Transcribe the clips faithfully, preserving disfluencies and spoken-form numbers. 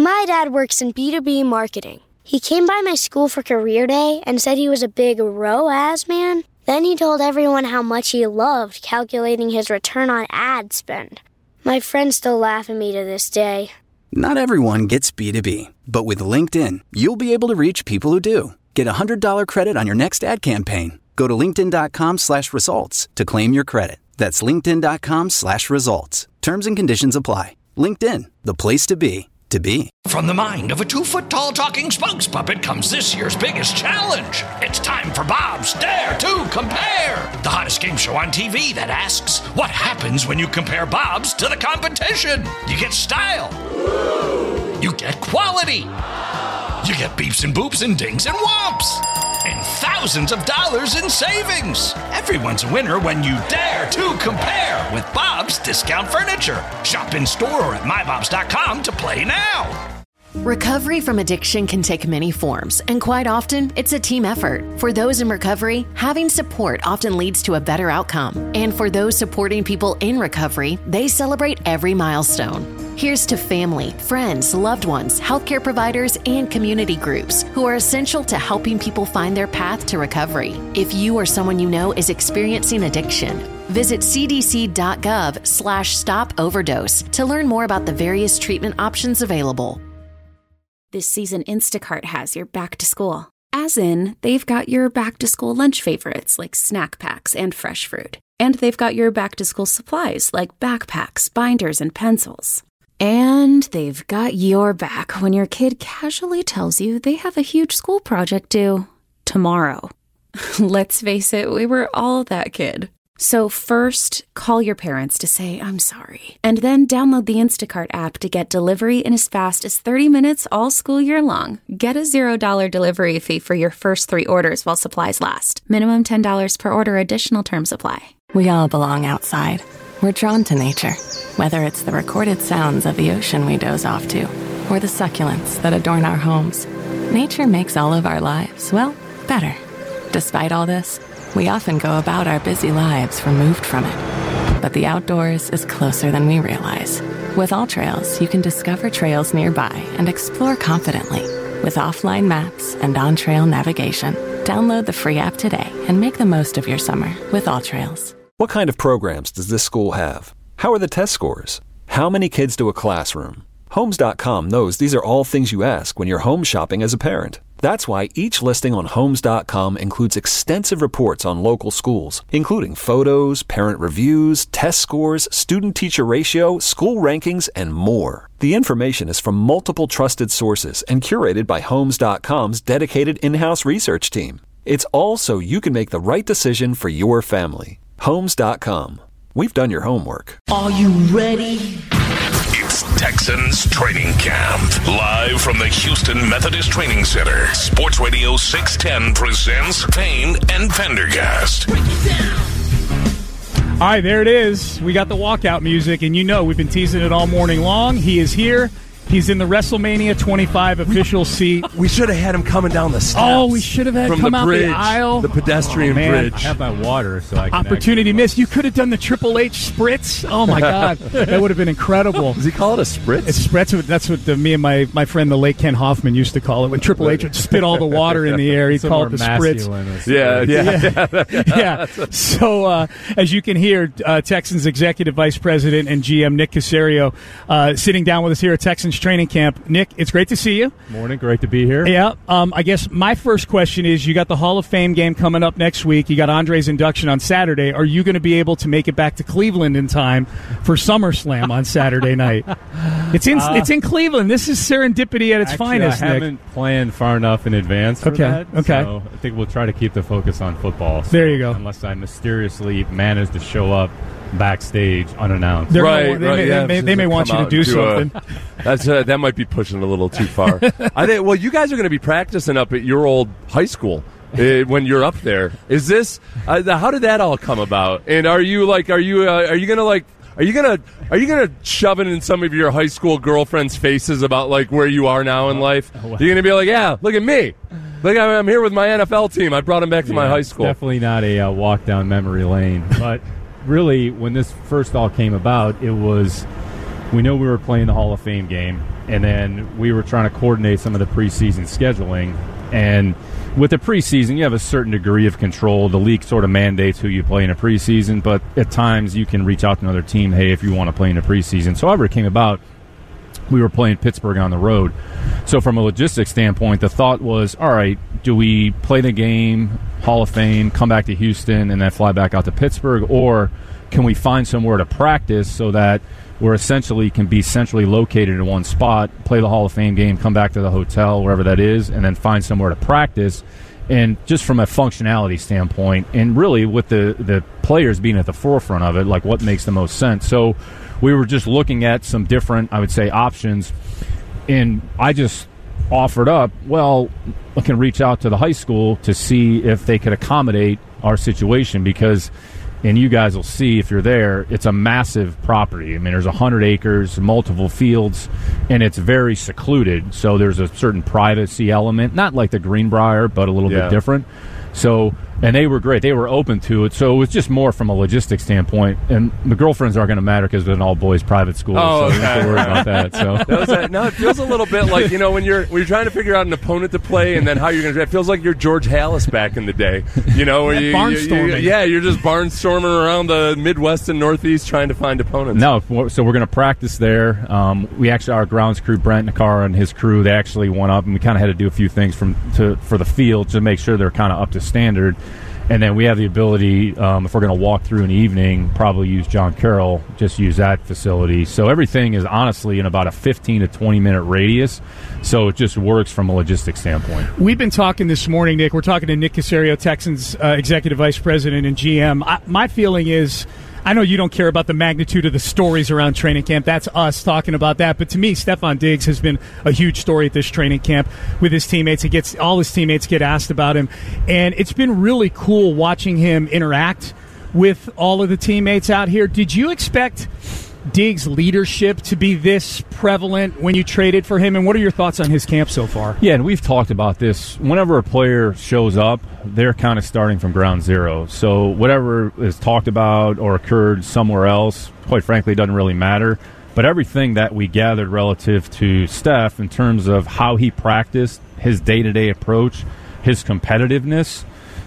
My dad works in B two B marketing. He came by my school for career day and said he was a big R O A S man. Then he told everyone how much he loved calculating his return on ad spend. My friends still laugh at me to this day. Not everyone gets B two B, but with LinkedIn, you'll be able to reach people who do. Get a one hundred dollars credit on your next ad campaign. Go to linkedin.com slash results to claim your credit. That's linkedin.com slash results. Terms and conditions apply. LinkedIn, the place to be, to be. From the mind of a two-foot-tall talking spokes puppet comes this year's biggest challenge. It's time for Bob's Dare to Compare, the hottest game show on T V that asks, what happens when you compare Bob's to the competition? You get style. You get quality. You get beeps and boops and dings and whomps. And thousands of dollars in savings. Everyone's a winner when you dare to compare with Bob's Discount Furniture. Shop in store or at my bobs dot com to play now. Recovery from addiction can take many forms, and quite often, it's a team effort. For those in recovery, having support often leads to a better outcome. And for those supporting people in recovery, they celebrate every milestone. Here's to family, friends, loved ones, healthcare providers, and community groups who are essential to helping people find their path to recovery. If you or someone you know is experiencing addiction, visit cdc.gov slash stop overdose to learn more about the various treatment options available. This season, Instacart has your back to school. As in, they've got your back to school lunch favorites like snack packs and fresh fruit. And they've got your back to school supplies like backpacks, binders, and pencils. And they've got your back when your kid casually tells you they have a huge school project due tomorrow. Let's face it, we were all that kid. So first, call your parents to say, I'm sorry. And then download the Instacart app to get delivery in as fast as thirty minutes all school year long. Get a zero dollar delivery fee for your first three orders while supplies last. Minimum ten dollars per order. Additional terms apply. We all belong outside. We're drawn to nature. Whether it's the recorded sounds of the ocean we doze off to, or the succulents that adorn our homes, nature makes all of our lives, well, better. Despite all this, we often go about our busy lives removed from it. But the outdoors is closer than we realize. With AllTrails, you can discover trails nearby and explore confidently. With offline maps and on-trail navigation, download the free app today and make the most of your summer with AllTrails. What kind of programs does this school have? How are the test scores? How many kids to a classroom? Homes dot com knows these are all things you ask when you're home shopping as a parent. That's why each listing on Homes dot com includes extensive reports on local schools, including photos, parent reviews, test scores, student-teacher ratio, school rankings, and more. The information is from multiple trusted sources and curated by Homes dot com's dedicated in-house research team. It's all so you can make the right decision for your family. Homes dot com. We've done your homework. Are you ready? It's Texans Training Camp. Live from the Houston Methodist Training Center. Sports Radio six ten presents Payne and Pendergast. Break it down. All right, there it is. We got the walkout music, and you know we've been teasing it all morning long. He is here. He's in the WrestleMania twenty-five official seat. We should have had him coming down the steps. Oh, we should have had him come out the aisle. The pedestrian oh, bridge. I have my water, so I can Opportunity missed. You could have done the Triple H spritz. Oh, my God. That would have been incredible. Does he call it a spritz? It's spritz. That's what the, me and my, my friend, the late Ken Hoffman, used to call it. When Triple H would spit all the water in the air, he'd call it the spritz. Yeah, yeah. Yeah. yeah. So, uh, as you can hear, uh, Texans Executive Vice President and G M Nick Caserio uh, sitting down with us here at Texans Training Camp. Nick, it's great to see you. Morning, great to be here. Yeah, um, I guess my first question is, you got the Hall of Fame game coming up next week. You got Andre's induction on Saturday. Are you going to be able to make it back to Cleveland in time for SummerSlam on Saturday night? It's in uh, it's in Cleveland. This is serendipity at its actually, finest, I Nick. haven't planned far enough in advance for okay, that. Okay, so I think we'll try to keep the focus on football. So there you go. Unless I mysteriously manage to show up backstage unannounced. They're right, gonna, they, right, may, yeah, they, may, they may want you to do something. Uh, that's uh, that might be pushing a little too far. I think. Well, you guys are going to be practicing up at your old high school uh, when you're up there. Is this? Uh, how did that all come about? And are you like? Are you? Uh, are you going to like? Are you gonna Are you gonna shove it in some of your high school girlfriends' faces about like where you are now in life? You're gonna be like, yeah, look at me. Look, I'm here with my N F L team. I brought him back to yeah, my high school. Definitely not a uh, walk down memory lane, but. Really, when this first all came about, it was, we know we were playing the Hall of Fame game, and then we were trying to coordinate some of the preseason scheduling. And with the preseason, you have a certain degree of control. The league sort of mandates who you play in a preseason, but at times you can reach out to another team, hey, if you want to play in a preseason. So however it came about, we were playing Pittsburgh on the road. So from a logistics standpoint, the thought was, all right, do we play the game, Hall of Fame, come back to Houston, and then fly back out to Pittsburgh, or can we find somewhere to practice so that we're essentially can be centrally located in one spot, play the Hall of Fame game, come back to the hotel, wherever that is, and then find somewhere to practice. And just from a functionality standpoint, and really with the, the players being at the forefront of it, like what makes the most sense. So we were just looking at some different, I would say, options, and I just offered up, well, I can reach out to the high school to see if they could accommodate our situation, because – and you guys will see if you're there, it's a massive property. I mean, there's one hundred acres, multiple fields, and it's very secluded. So there's a certain privacy element, not like the Greenbrier, but a little yeah. bit different. So, and they were great. They were open to it. So it was just more from a logistics standpoint. And the girlfriends aren't going to matter because it's an all-boys private school. Oh, so okay. you don't have to worry about that. So that was a, no, it feels a little bit like, you know, when you're when you're trying to figure out an opponent to play and then how you're going to. It feels like you're George Halas back in the day. You know, where you, barnstorming. You, you, yeah, you're just barnstorming around the Midwest and Northeast trying to find opponents. No, so we're going to practice there. Um, we actually, our grounds crew, Brent Nakara and his crew, they actually went up, and we kind of had to do a few things from to for the field to make sure they're kind of up to standard. And then we have the ability, um, if we're going to walk through in the evening, probably use John Carroll, just use that facility. So everything is honestly in about a fifteen to twenty minute radius. So it just works from a logistics standpoint. We've been talking this morning, Nick. We're talking to Nick Caserio, Texans uh, Executive Vice President and G M. I, my feeling is, I know you don't care about the magnitude of the stories around training camp. That's us talking about that. But to me, Stefon Diggs has been a huge story at this training camp with his teammates. He gets all his teammates get asked about him, and it's been really cool watching him interact with all of the teammates out here. Did you expect Diggs' leadership to be this prevalent when you traded for him, and what are your thoughts on his camp so far? Yeah, and we've talked about this. Whenever a player shows up, they're kind of starting from ground zero. So whatever is talked about or occurred somewhere else, quite frankly, doesn't really matter. But everything that we gathered relative to Steph in terms of how he practiced, his day-to-day approach, his competitiveness,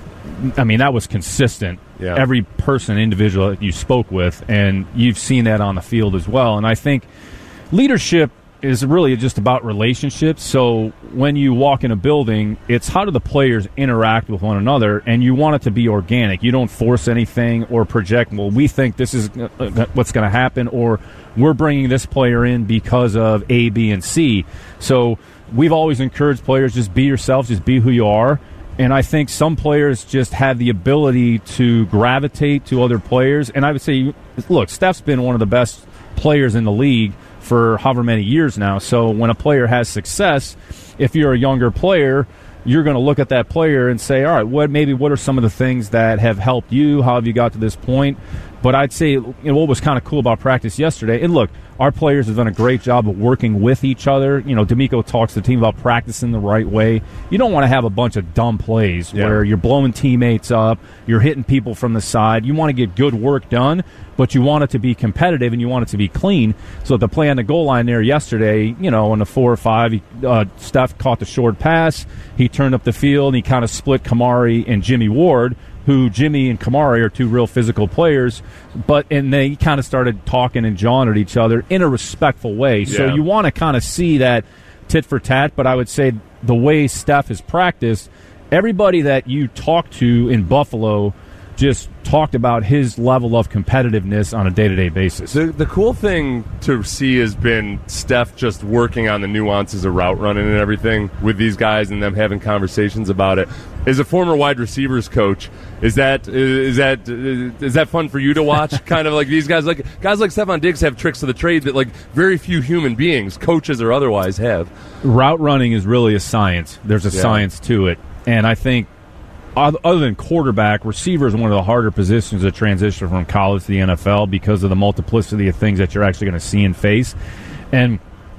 I mean, that was consistent. Yeah. Every person, individual that you spoke with, and you've seen that on the field as well. And I think leadership is really just about relationships. So when you walk in a building, it's how do the players interact with one another, and you want it to be organic. You don't force anything or project, well, we think this is what's going to happen, or we're bringing this player in because of A, B, and C. So we've always encouraged players, just be yourself, just be who you are. And I think some players just have the ability to gravitate to other players. And I would say, look, Steph's been one of the best players in the league for however many years now. So when a player has success, if you're a younger player, you're going to look at that player and say, all right, what maybe what are some of the things that have helped you? How have you got to this point? But I'd say, you know, what was kind of cool about practice yesterday, and look, our players have done a great job of working with each other. You know, D'Amico talks to the team about practicing the right way. You don't want to have a bunch of dumb plays yeah. where you're blowing teammates up, you're hitting people from the side. You want to get good work done, but you want it to be competitive and you want it to be clean. So the play on the goal line there yesterday, you know, on the four or five, he, uh, Steph caught the short pass. He turned up the field, and he kind of split Kamari and Jimmy Ward, who Jimmy and Kamari are two real physical players, but and they kind of started talking and jawing at each other in a respectful way. Yeah. So you want to kind of see that tit for tat, but I would say the way Steph has practiced, everybody that you talk to in Buffalo just talked about his level of competitiveness on a day-to-day basis. The, the cool thing to see has been Steph just working on the nuances of route running and everything with these guys and them having conversations about it. As a former wide receivers coach, is that is that is that fun for you to watch? Kind of like these guys, like guys like Stefon Diggs have tricks of the trade that like very few human beings, coaches or otherwise, have. Route running is really a science. There's a yeah. science to it, and I think other than quarterback, receiver is one of the harder positions to transition from college to the N F L because of the multiplicity of things that you're actually going to see and face. And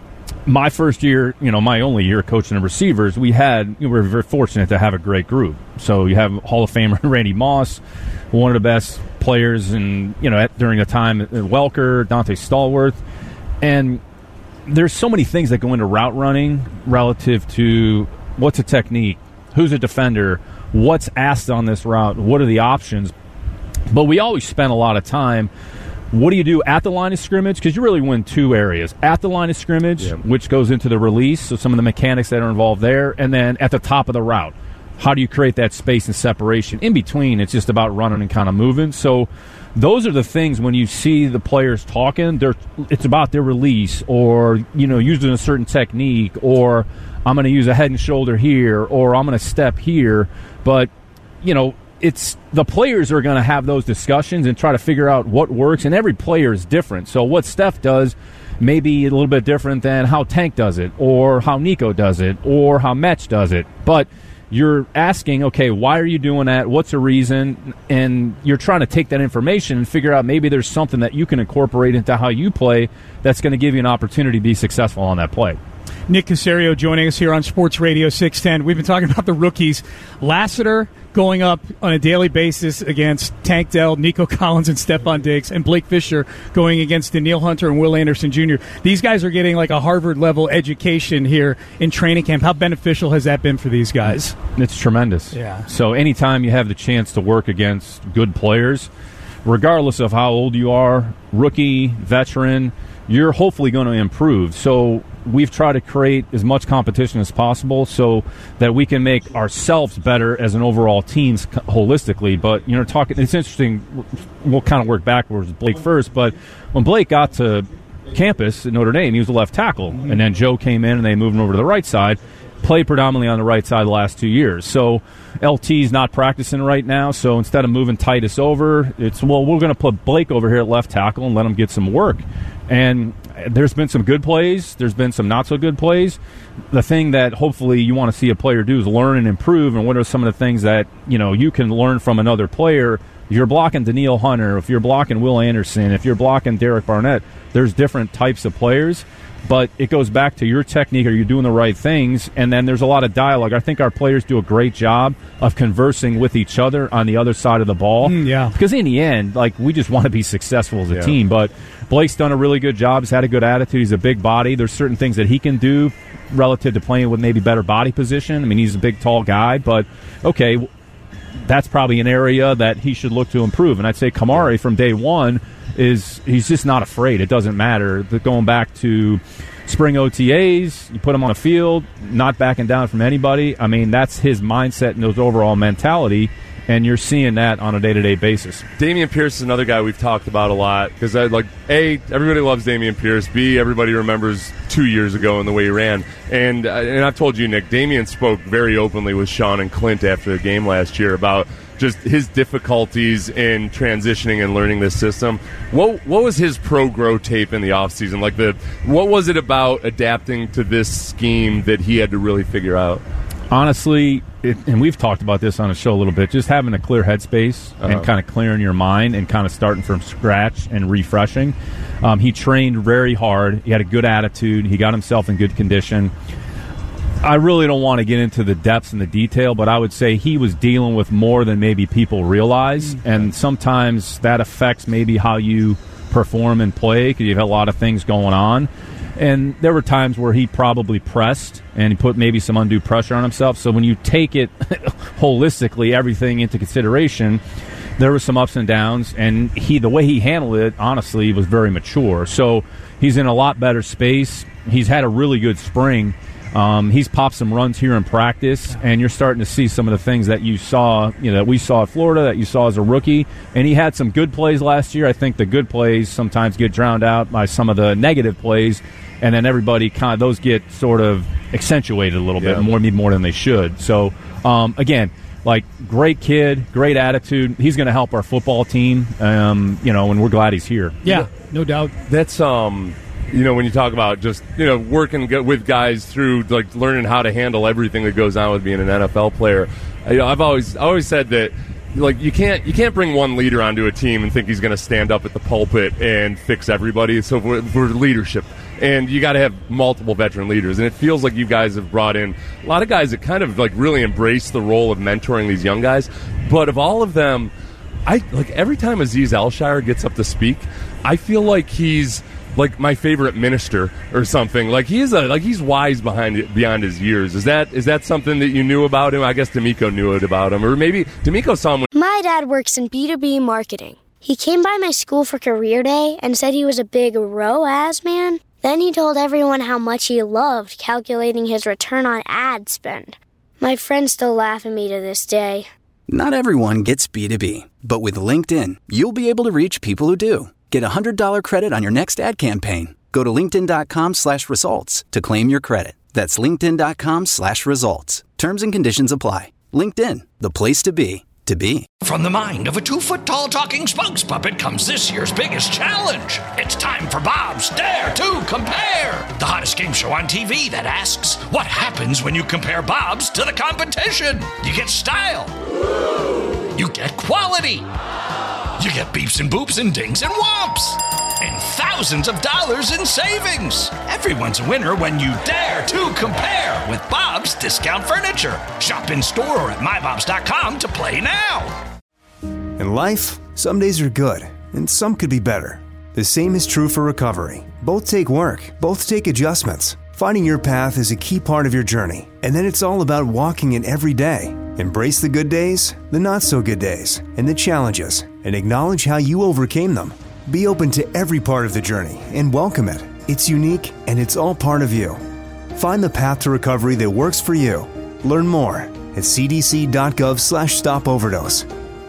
my first year, you know, my only year coaching the receivers, we had, you know, we were very fortunate to have a great group. So you have Hall of Famer Randy Moss, one of the best players in, you know, at, during the time, Welker, Dante Stallworth. And there's so many things that go into route running relative to what's a technique, who's a defender, what's asked on this route, what are the options. But we always spend a lot of time, what do you do at the line of scrimmage? Because you really win two areas. At the line of scrimmage, yeah. which goes into the release, so some of the mechanics that are involved there, and then at the top of the route. How do you create that space and separation? In between, it's just about running and kind of moving. So those are the things when you see the players talking, they're, it's about their release or, you know, using a certain technique, or I'm going to use a head and shoulder here, or I'm going to step here. But, you know, it's the players are going to have those discussions and try to figure out what works, and every player is different. So what Steph does may be a little bit different than how Tank does it, or how Nico does it, or how Metch does it. But you're asking, okay, why are you doing that? What's the reason? And you're trying to take that information and figure out maybe there's something that you can incorporate into how you play that's going to give you an opportunity to be successful on that play. Nick Caserio joining us here on Sports Radio six ten. We've been talking about the rookies. Lassiter going up on a daily basis against Tank Dell, Nico Collins, and Stephon Diggs, and Blake Fisher going against Danielle Hunter and Will Anderson Junior These guys are getting like a Harvard-level education here in training camp. How beneficial has that been for these guys? It's tremendous. Yeah. So anytime you have the chance to work against good players, regardless of how old you are, rookie, veteran, you're hopefully going to improve. So we've tried to create as much competition as possible so that we can make ourselves better as an overall team holistically. But, you know, talking, it's interesting, we'll kind of work backwards with Blake first, but when Blake got to campus at Notre Dame, he was a left tackle, and then Joe came in and they moved him over to the right side, played predominantly on the right side the last two years. So L T's not practicing right now, so instead of moving Titus over, it's, well, we're going to put Blake over here at left tackle and let him get some work. And there's been some good plays. There's been some not-so-good plays. The thing that hopefully you want to see a player do is learn and improve, and what are some of the things that, you know, you can learn from another player. If you're blocking Danielle Hunter, if you're blocking Will Anderson, if you're blocking Derek Barnett, there's different types of players. But it goes back to your technique. Are you doing the right things? And then there's a lot of dialogue. I think our players do a great job of conversing with each other on the other side of the ball. Mm, yeah. Because in the end, like, we just want to be successful as a yeah. team. But Blake's done a really good job. He's had a good attitude. He's a big body. There's certain things that he can do relative to playing with maybe better body position. I mean, he's a big, tall guy. But, okay, that's probably an area that he should look to improve. And I'd say Kamari from day one is he's just not afraid. It doesn't matter. The, going back to spring O T As, you put him on the field, not backing down from anybody. I mean, that's his mindset and his overall mentality, and you're seeing that on a day-to-day basis. Dameon Pierce is another guy we've talked about a lot because, like, A, everybody loves Dameon Pierce. B, everybody remembers two years ago and the way he ran. And, uh, and I've told you, Nick, Dameon spoke very openly with Sean and Clint after the game last year about just his difficulties in transitioning and learning this system. What what was his pro-grow tape in the offseason? Like, the what was it about adapting to this scheme that he had to really figure out? Honestly, it, and we've talked about this on the show a little bit, just having a clear headspace uh-huh. and kind of clearing your mind and kind of starting from scratch and refreshing. Um, he trained very hard. He had a good attitude. He got himself in good condition. I really don't want to get into the depths and the detail, but I would say he was dealing with more than maybe people realize, mm-hmm. and sometimes that affects maybe how you perform and play because you've had a lot of things going on. And there were times where he probably pressed and he put maybe some undue pressure on himself. So when you take it holistically, everything into consideration, there were some ups and downs, and he the way he handled it, honestly, was very mature. So he's in a lot better space. He's had a really good spring. Um, he's popped some runs here in practice, and you're starting to see some of the things that you saw, you know, that we saw at Florida, that you saw as a rookie. And he had some good plays last year. I think the good plays sometimes get drowned out by some of the negative plays, and then everybody kind of those get sort of accentuated a little yeah. bit more, maybe more than they should. So um, again, like, great kid, great attitude. He's going to help our football team, um, you know, and we're glad he's here. Yeah, no doubt. That's um. You know, when you talk about just, you know, working with guys through, like, learning how to handle everything that goes on with being an N F L player, you know, I've always always said that, like, you can't you can't bring one leader onto a team and think he's going to stand up at the pulpit and fix everybody. So for, for leadership, and you got to have multiple veteran leaders, and it feels like you guys have brought in a lot of guys that kind of, like, really embrace the role of mentoring these young guys. But of all of them, I like every time Azeez Al-Shaair gets up to speak, I feel like he's like my favorite minister or something. Like he's a like he's wise behind it, beyond his years. Is that is that something that you knew about him? I guess D'Amico knew it about him, or maybe D'Amico saw him. My dad works in B two B marketing. He came by my school for career day and said he was a big R O A S man. Then he told everyone how much he loved calculating his return on ad spend. My friends still laugh at me to this day. Not everyone gets B two B, but with LinkedIn, you'll be able to reach people who do. Get a one hundred dollars credit on your next ad campaign. Go to linkedin.com slash results to claim your credit. That's linkedin.com slash results. Terms and conditions apply. LinkedIn, the place to be, to be. From the mind of a two-foot-tall talking Spunks puppet comes this year's biggest challenge. It's time for Bob's Dare to Compare, the hottest game show on T V that asks, what happens when you compare Bob's to the competition? You get style. You get quality. You get beeps and boops and dings and whomps. And thousands of dollars in savings. Everyone's a winner when you dare to compare with Bob's Discount Furniture. Shop in store or at my bobs dot com to play now. In life, some days are good, and some could be better. The same is true for recovery. Both take work, both take adjustments. Finding your path is a key part of your journey, and then it's all about walking it every day. Embrace the good days, the not-so-good days, and the challenges, and acknowledge how you overcame them. Be open to every part of the journey and welcome it. It's unique, and it's all part of you. Find the path to recovery that works for you. Learn more at c d c dot gov slash stop overdose.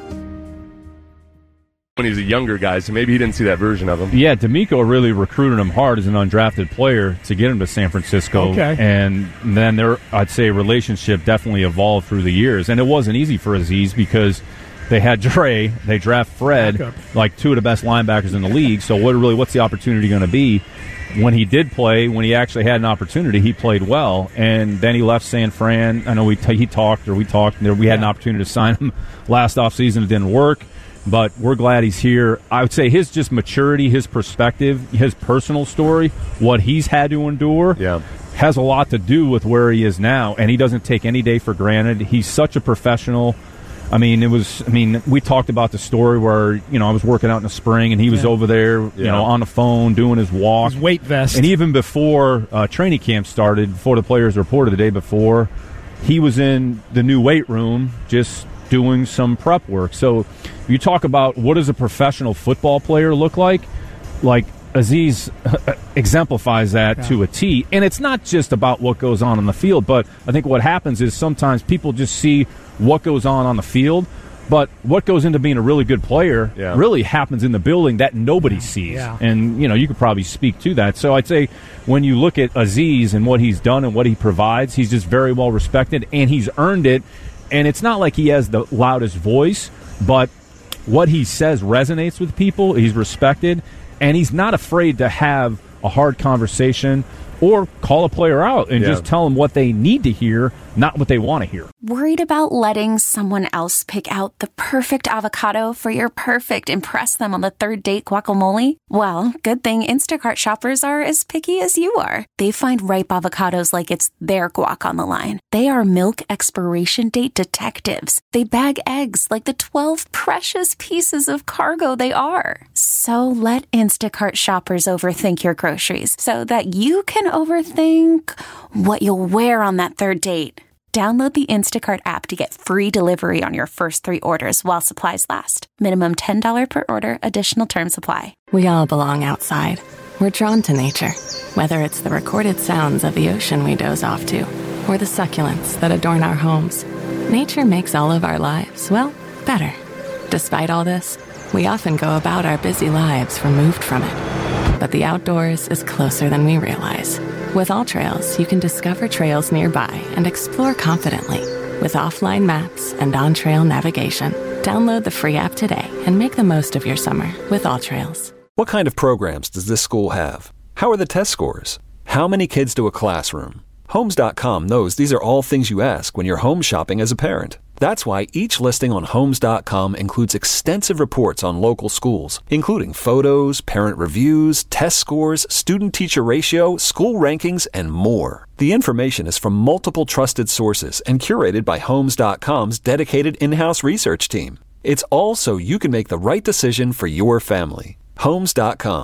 When he was a younger guy, so maybe he didn't see that version of him. Yeah, D'Amico really recruited him hard as an undrafted player to get him to San Francisco. Okay. And then their, I'd say, relationship definitely evolved through the years. And it wasn't easy for Aziz because they had Dre, they draft Fred, Backup. like two of the best linebackers in the league. So what really, what's the opportunity going to be? When he did play, when he actually had an opportunity, he played well. And then he left San Fran. I know we t- he talked, or we talked, and we had an opportunity to sign him last offseason. It didn't work. But we're glad he's here. I would say his just maturity, his perspective, his personal story, what he's had to endure, yeah. has a lot to do with where he is now. And he doesn't take any day for granted. He's such a professional. I mean, it was. I mean, we talked about the story where you know I was working out in the spring and he was yeah. over there, you yeah. know, on the phone doing his walk, his weight vest, and even before uh, training camp started, before the players reported the day before, he was in the new weight room just doing some prep work. So you talk about what does a professional football player look like? Like Aziz exemplifies that yeah. to a T. And it's not just about what goes on in the field, but I think what happens is sometimes people just see what goes on on the field, but what goes into being a really good player yeah. really happens in the building that nobody sees. Yeah. And, you know, you could probably speak to that. So I'd say when you look at Aziz and what he's done and what he provides, he's just very well respected, and he's earned it. And it's not like he has the loudest voice, but what he says resonates with people. He's respected, and he's not afraid to have a hard conversation or call a player out and yeah. just tell them what they need to hear, not what they want to hear. Worried about letting someone else pick out the perfect avocado for your perfect impress them on the third date guacamole? Well, good thing Instacart shoppers are as picky as you are. They find ripe avocados like it's their guac on the line. They are milk expiration date detectives. They bag eggs like the twelve precious pieces of cargo they are. So let Instacart shoppers overthink your groceries so that you can overthink what you'll wear on that third date. Download the Instacart app to get free delivery on your first three orders while supplies last. Minimum ten dollars per order. Additional terms apply. We all belong outside. We're drawn to nature, whether it's the recorded sounds of the ocean we doze off to, or the succulents that adorn our homes. Nature makes all of our lives, well, better. Despite all this, we often go about our busy lives removed from it. But the outdoors is closer than we realize. With AllTrails, you can discover trails nearby and explore confidently. With offline maps and on-trail navigation, download the free app today and make the most of your summer with AllTrails. What kind of programs does this school have? How are the test scores? How many kids do a classroom? Homes dot com knows these are all things you ask when you're home shopping as a parent. That's why each listing on Homes dot com includes extensive reports on local schools, including photos, parent reviews, test scores, student-teacher ratio, school rankings, and more. The information is from multiple trusted sources and curated by Homes dot com's dedicated in-house research team. It's all so you can make the right decision for your family. Homes dot com.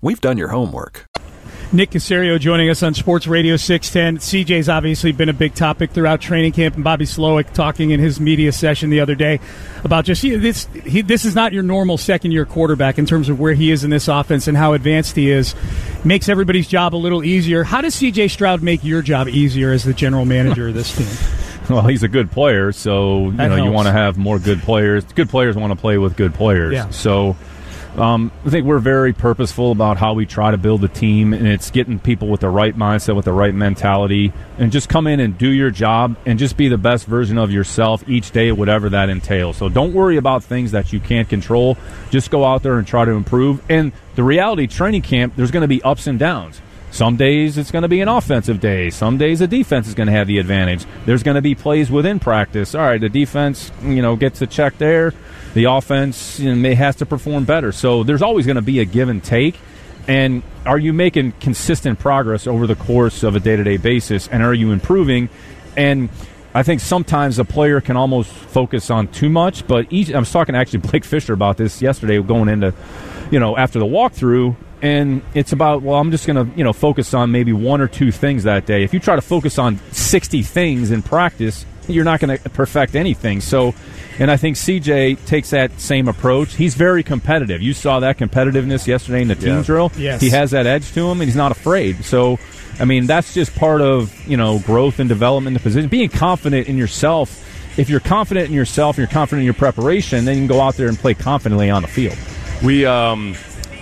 we've done your homework. Nick Caserio joining us on Sports Radio six ten. C J's obviously been a big topic throughout training camp, and Bobby Slowick talking in his media session the other day about just you know, this. He, this is not your normal second-year quarterback in terms of where he is in this offense and how advanced he is. Makes everybody's job a little easier. How does C J Stroud make your job easier as the general manager of this team? Well, he's a good player, so you That know helps. you want to have more good players. Good players want to play with good players. Yeah. So um, I think we're very purposeful about how we try to build a team, and it's getting people with the right mindset, with the right mentality, and just come in and do your job and just be the best version of yourself each day, whatever that entails. So don't worry about things that you can't control. Just go out there and try to improve. And the reality, training camp, there's going to be ups and downs. Some days it's going to be an offensive day. Some days the defense is going to have the advantage. There's going to be plays within practice. All right, the defense, you know, gets a check there. The offense, you know, may has to perform better. So there's always going to be a give and take. And are you making consistent progress over the course of a day-to-day basis? And are you improving? And I think sometimes a player can almost focus on too much. But each, I was talking to actually Blake Fisher about this yesterday, going into, you know, after the walkthrough. And it's about, well, I'm just going to, you know, focus on maybe one or two things that day. If you try to focus on sixty things in practice, you're not going to perfect anything. So, and I think C J takes that same approach. He's very competitive. You saw that competitiveness yesterday in the team Yeah. drill. Yes. He has that edge to him, and he's not afraid. So, I mean, that's just part of, you know, growth and development in the position. Being confident in yourself. If you're confident in yourself, you're confident in your preparation, then you can go out there and play confidently on the field. We, um...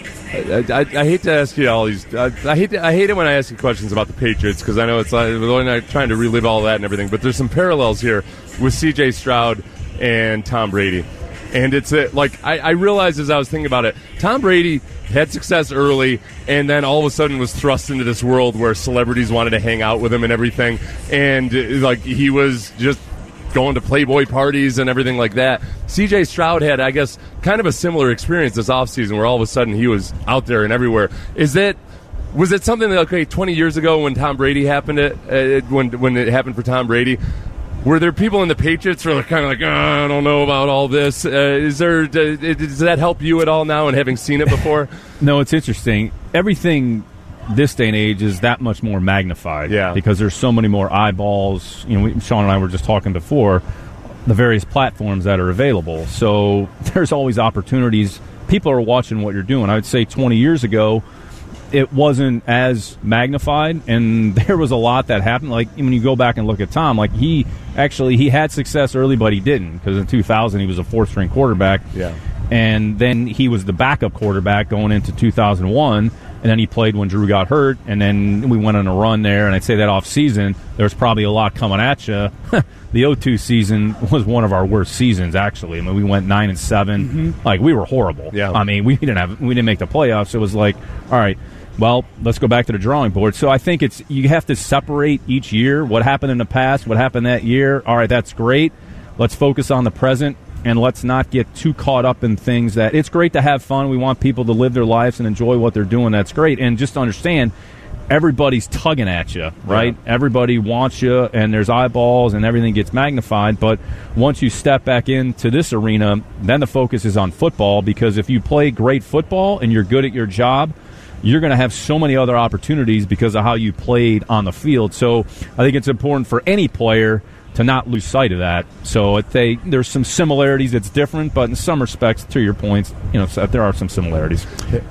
I, I, I hate to ask you all these. I, I hate to, I hate it when I ask you questions about the Patriots because I know it's like, we're not trying to relive all that and everything. But there's some parallels here with C J Stroud and Tom Brady, and it's a, like I, I realized as I was thinking about it, Tom Brady had success early, and then all of a sudden was thrust into this world where celebrities wanted to hang out with him and everything, and like he was just going to Playboy parties and everything like that. C J Stroud had, I guess, kind of a similar experience this offseason where all of a sudden he was out there and everywhere. Is that, was it something that, okay, twenty years ago when Tom Brady happened, it, it, when, when it happened for Tom Brady, were there people in the Patriots who were kind of like, oh, I don't know about all this? Uh, is there, does that help you at all now in having seen it before? No, it's interesting. Everything this day and age is that much more magnified. Yeah. Because there's so many more eyeballs. You know, we, Sean and I were just talking before, the various platforms that are available. So there's always opportunities. People are watching what you're doing. I would say twenty years ago, it wasn't as magnified, and there was a lot that happened. Like, when you go back and look at Tom, like, he actually, he had success early, but he didn't, because in two thousand, he was a fourth-string quarterback. Yeah. And then he was the backup quarterback going into two thousand one, and then he played when Drew got hurt, and then we went on a run there, and I'd say that off-season, there was probably a lot coming at you. The oh two season was one of our worst seasons, actually. I mean, we went nine and seven. Mm-hmm. Like, we were horrible. Yeah. I mean, we didn't have we didn't make the playoffs. It was like, all right, well, let's go back to the drawing board. So I think it's you have to separate each year. What happened in the past? What happened that year? All right, that's great. Let's focus on the present, and let's not get too caught up in things that it's great to have fun. We want people to live their lives and enjoy what they're doing. That's great. And just understand, everybody's tugging at you, right? Yeah. Everybody wants you, and there's eyeballs, and everything gets magnified. But once you step back into this arena, then the focus is on football, because if you play great football and you're good at your job, you're going to have so many other opportunities because of how you played on the field. So I think it's important for any player to not lose sight of that. So it, they, there's some similarities. It's different, but in some respects, to your points, you know, there are some similarities.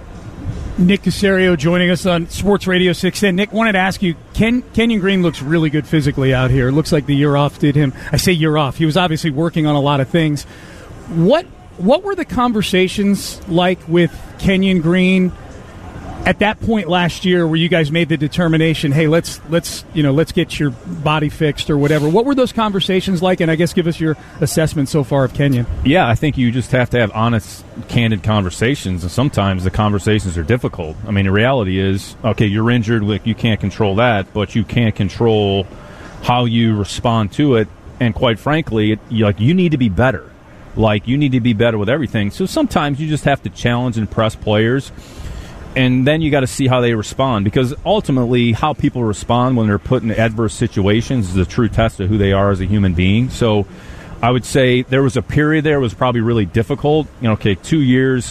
Nick Caserio joining us on Sports Radio six ten. Nick, wanted to ask you, Ken, Kenyon Green looks really good physically out here. It looks like the year off did him. I say year off. He was obviously working on a lot of things. What what were the conversations like with Kenyon Green at that point last year, where you guys made the determination, hey, let's let's you know let's get your body fixed or whatever? What were those conversations like? And I guess give us your assessment so far of Kenyon. Yeah, I think you just have to have honest, candid conversations, and sometimes the conversations are difficult. I mean, the reality is, okay, you're injured, like, you can't control that, but you can't control how you respond to it. And quite frankly, it, you, like you need to be better. Like, you need to be better with everything. So sometimes you just have to challenge and press players. And then you got to see how they respond, because ultimately how people respond when they're put in adverse situations is a true test of who they are as a human being. So I would say there was a period there that was probably really difficult. You know, okay, two years,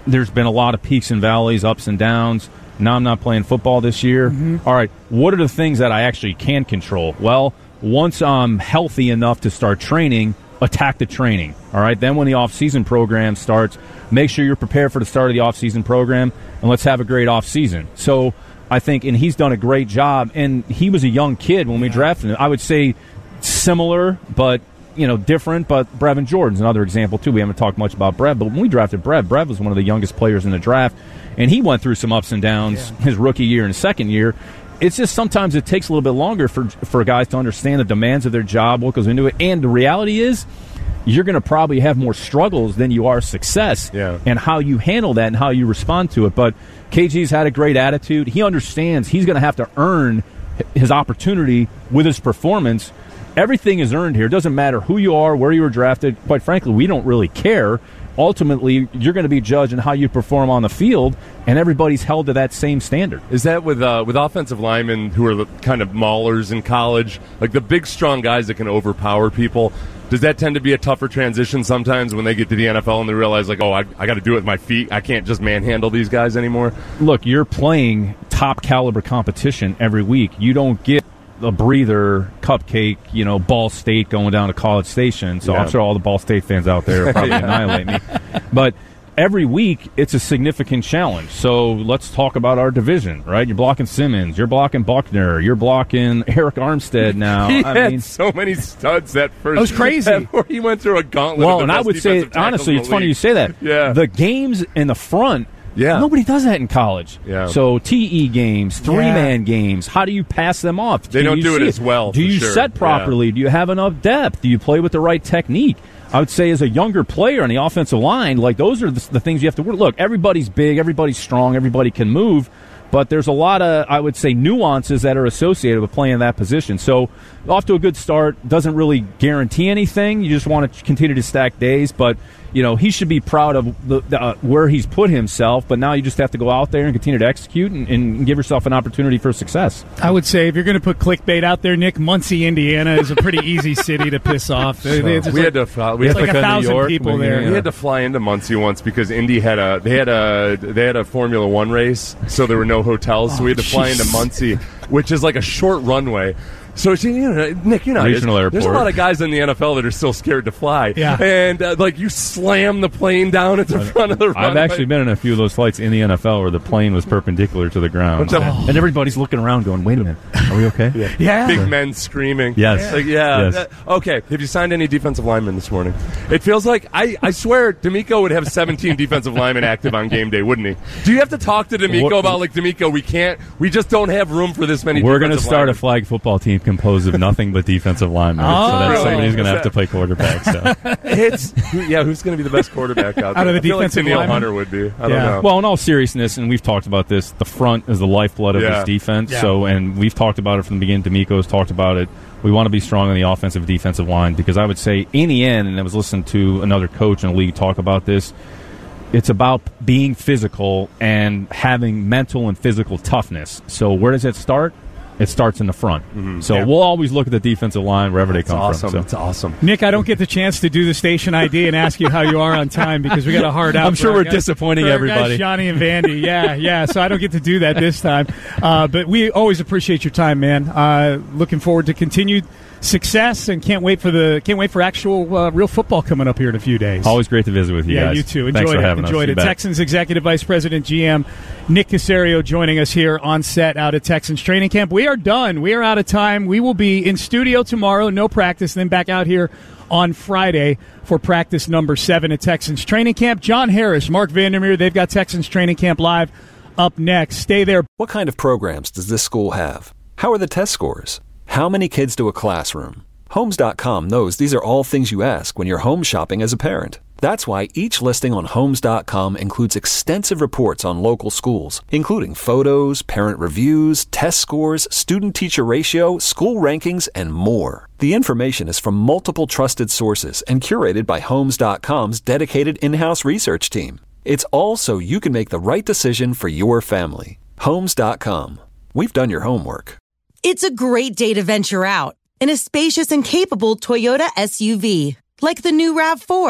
there's been a lot of peaks and valleys, ups and downs. Now I'm not playing football this year. Mm-hmm. All right, what are the things that I actually can control? Well, once I'm healthy enough to start training, attack the training. All right, then when the off-season program starts, make sure you're prepared for the start of the off-season program, and let's have a great off-season. So I think, and he's done a great job, and he was a young kid when we drafted him. I would say similar, but you know, different, but Brevin Jordan's another example, too. We haven't talked much about Brev, but when we drafted Brev, Brev was one of the youngest players in the draft, and he went through some ups and downs yeah. his rookie year and second year. It's just sometimes it takes a little bit longer for for guys to understand the demands of their job, what goes into it, and the reality is you're going to probably have more struggles than you are success, yeah. and how you handle that and how you respond to it. But K G's had a great attitude. He understands he's going to have to earn his opportunity with his performance. Everything is earned here. It doesn't matter who you are, where you were drafted. Quite frankly, we don't really care. Ultimately, you're going to be judged on how you perform on the field, and everybody's held to that same standard. Is that with uh, with offensive linemen who are the kind of maulers in college, like the big, strong guys that can overpower people? Does that tend to be a tougher transition sometimes when they get to the N F L and they realize, like, oh, I, I got to do it with my feet. I can't just manhandle these guys anymore? Look, you're playing top-caliber competition every week. You don't get a breather, cupcake, you know, Ball State going down to College Station. So yeah. I'm sure all the Ball State fans out there probably yeah. annihilate me. But every week, it's a significant challenge. So let's talk about our division, right? You're blocking Simmons. You're blocking Buckner. You're blocking Eric Armstead now. he I had mean, so many studs that first. It was crazy. He went through a gauntlet. Well, of the and best I would say, honestly, it's funny you say that. Yeah. The games in the front, yeah. nobody does that in college. Yeah. So T E games, three-man yeah. games, how do you pass them off? They Can don't do it, it as well. Do you sure. set properly? Yeah. Do you have enough depth? Do you play with the right technique? I would say as a younger player on the offensive line, like those are the, the things you have to work. Look, everybody's big, everybody's strong, everybody can move, but there's a lot of, I would say, nuances that are associated with playing that position. So off to a good start, doesn't really guarantee anything. You just want to continue to stack days, but you know, he should be proud of the, the, uh, where he's put himself, but now you just have to go out there and continue to execute and, and give yourself an opportunity for success. I would say if you're going to put clickbait out there, Nick, Muncie, Indiana is a pretty easy city to piss off. So, we like, had to fly, we had like to a thousand York, people there. We had to fly into Muncie once because Indy had a they had a they had a Formula One race, so there were no hotels, oh, so we had to fly geez. into Muncie, which is like a short runway. So, you know, Nick, you're not. Regional there's, airport. There's a lot of guys in the N F L that are still scared to fly. Yeah. And, uh, like, you slam the plane down at the front of the runway. I've actually been in a few of those flights in the N F L where the plane was perpendicular to the ground. Oh. And everybody's looking around going, wait a minute, are we okay? yeah. yeah. Big men screaming. Yes. Like, yeah. Yes. Uh, okay, have you signed any defensive linemen this morning? It feels like, I, I swear, D'Amico would have seventeen defensive linemen active on game day, wouldn't he? Do you have to talk to D'Amico what? about, like, D'Amico, we can't, we just don't have room for this many We're going to defensive start linemen. a flag football team composed of nothing but defensive linemen. Oh, so that somebody's going to that? have to play quarterback. So. It's yeah, who's going to be the best quarterback out there? Out of the I feel defensive like Tennille linemen? Hunter would be. I don't Yeah. know. Well, in all seriousness, and we've talked about this, the front is the lifeblood of Yeah. this defense. Yeah. So, and we've talked about it from the beginning. D'Amico's talked about it. We want to be strong on the offensive defensive line because I would say in the end, and I was listening to another coach in the league talk about this, it's about being physical and having mental and physical toughness. So where does it start? It starts in the front. Mm-hmm. So yeah. we'll always look at the defensive line wherever That's they come awesome. from. So. That's awesome. Nick, I don't get the chance to do the station I D and ask you how you are on time because we got a hard out. I'm sure we're guys, disappointing for our everybody. Guys, Johnny and Vandy, yeah, yeah. So I don't get to do that this time. Uh, but we always appreciate your time, man. Uh, looking forward to continued success and can't wait for the can't wait for actual uh, real football coming up here in a few days. Always great to visit with you yeah, guys. you too. Enjoyed Thanks for it. having Enjoyed us. it. Texans Executive Vice President G M Nick Caserio joining us here on set out at Texans training camp. We are done. We are out of time. We will be in studio tomorrow, no practice, then back out here on Friday for practice number seven at Texans training camp. John Harris, Mark Vandermeer, they've got Texans training camp live up next. Stay there. What kind of programs does this school have? How are the test scores? How many kids do a classroom? Homes dot com knows these are all things you ask when you're home shopping as a parent. That's why each listing on Homes dot com includes extensive reports on local schools, including photos, parent reviews, test scores, student-teacher ratio, school rankings, and more. The information is from multiple trusted sources and curated by Homes dot com's dedicated in-house research team. It's all so you can make the right decision for your family. Homes dot com. We've done your homework. It's a great day to venture out in a spacious and capable Toyota S U V, like the new RAV four.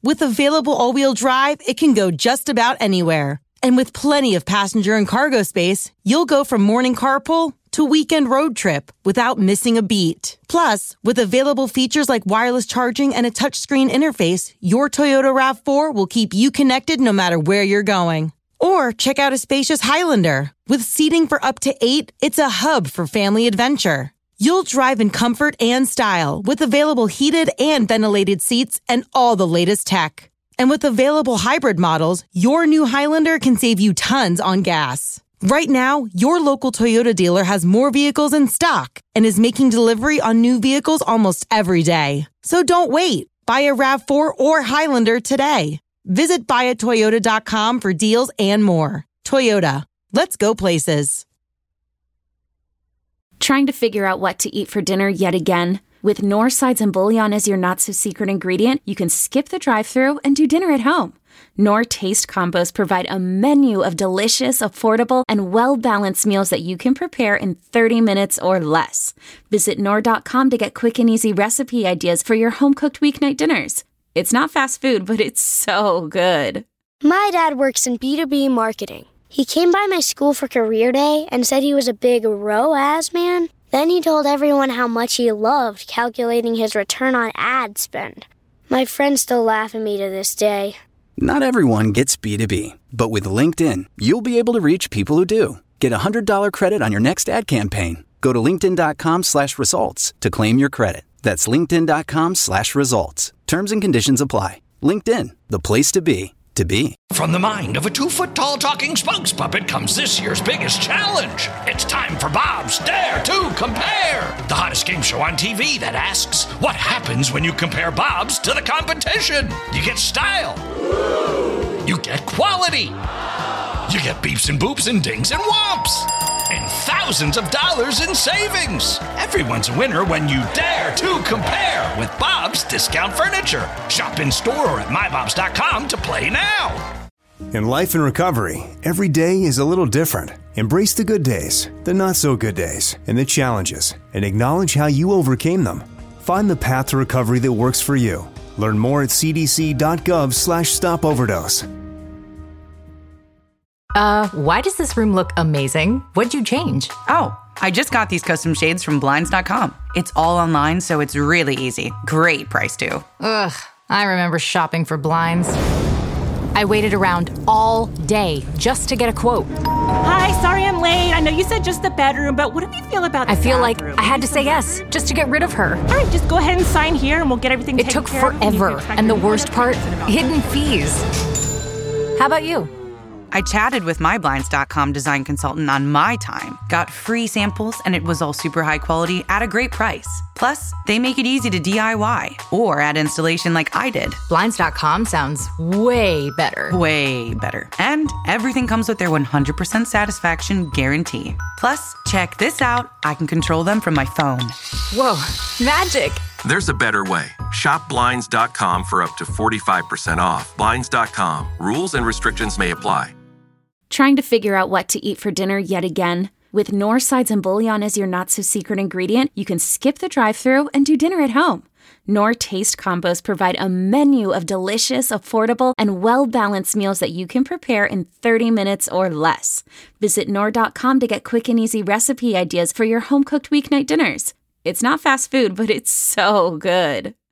With available all-wheel drive, it can go just about anywhere. And with plenty of passenger and cargo space, you'll go from morning carpool to weekend road trip without missing a beat. Plus, with available features like wireless charging and a touchscreen interface, your Toyota RAV four will keep you connected no matter where you're going. Or check out a spacious Highlander. With seating for up to eight, it's a hub for family adventure. You'll drive in comfort and style with available heated and ventilated seats and all the latest tech. And with available hybrid models, your new Highlander can save you tons on gas. Right now, your local Toyota dealer has more vehicles in stock and is making delivery on new vehicles almost every day. So don't wait. Buy a RAV four or Highlander today. Visit buy a toyota dot com for deals and more. Toyota, let's go places. Trying to figure out what to eat for dinner yet again? With Knorr sides and bouillon as your not-so-secret ingredient, you can skip the drive-thru and do dinner at home. Knorr Taste Combos provide a menu of delicious, affordable, and well-balanced meals that you can prepare in thirty minutes or less. Visit Knorr dot com to get quick and easy recipe ideas for your home-cooked weeknight dinners. It's not fast food, but it's so good. My dad works in B two B marketing. He came by my school for career day and said he was a big R O A S man. Then he told everyone how much he loved calculating his return on ad spend. My friends still laugh at me to this day. Not everyone gets B two B, but with LinkedIn, you'll be able to reach people who do. Get a one hundred dollars credit on your next ad campaign. Go to linkedin dot com slash results to claim your credit. That's linkedin dot com slash results. Terms and conditions apply. LinkedIn, the place to be, to be. From the mind of a two-foot-tall talking spokes puppet comes this year's biggest challenge. It's time for Bob's Dare to Compare, the hottest game show on T V that asks, what happens when you compare Bob's to the competition? You get style. You get quality. You get beeps and boops and dings and whomps. And thousands of dollars in savings. Everyone's a winner when you dare to compare with Bob's Discount Furniture. Shop in store or at my bobs dot com to play now. In life and recovery, every day is a little different. Embrace the good days, the not so good days, and the challenges, and acknowledge how you overcame them. Find the path to recovery that works for you. Learn more at c d c dot gov slash stop overdose. Uh, why does this room look amazing? What'd you change? Oh, I just got these custom shades from blinds dot com. It's all online, so it's really easy. Great price, too. Ugh, I remember shopping for blinds. I waited around all day just to get a quote. Hi, sorry I'm late. I know you said just the bedroom, but what do you feel about the I feel bathroom? like I had to say yes just to get rid of her. All right, just go ahead and sign here and we'll get everything It taken took care of. forever, and the worst part, hidden fees. How about you? I chatted with my blinds dot com design consultant on my time, got free samples, and it was all super high quality at a great price. Plus, they make it easy to D I Y or add installation like I did. blinds dot com sounds way better. Way better. And everything comes with their one hundred percent satisfaction guarantee. Plus, check this out. I can control them from my phone. Whoa, magic. There's a better way. Shop blinds dot com for up to forty-five percent off. blinds dot com. Rules and restrictions may apply. Trying to figure out what to eat for dinner yet again? With Knorr sides and bouillon as your not-so-secret ingredient, you can skip the drive-thru and do dinner at home. Knorr Taste Combos provide a menu of delicious, affordable, and well-balanced meals that you can prepare in thirty minutes or less. Visit Knorr dot com to get quick and easy recipe ideas for your home-cooked weeknight dinners. It's not fast food, but it's so good.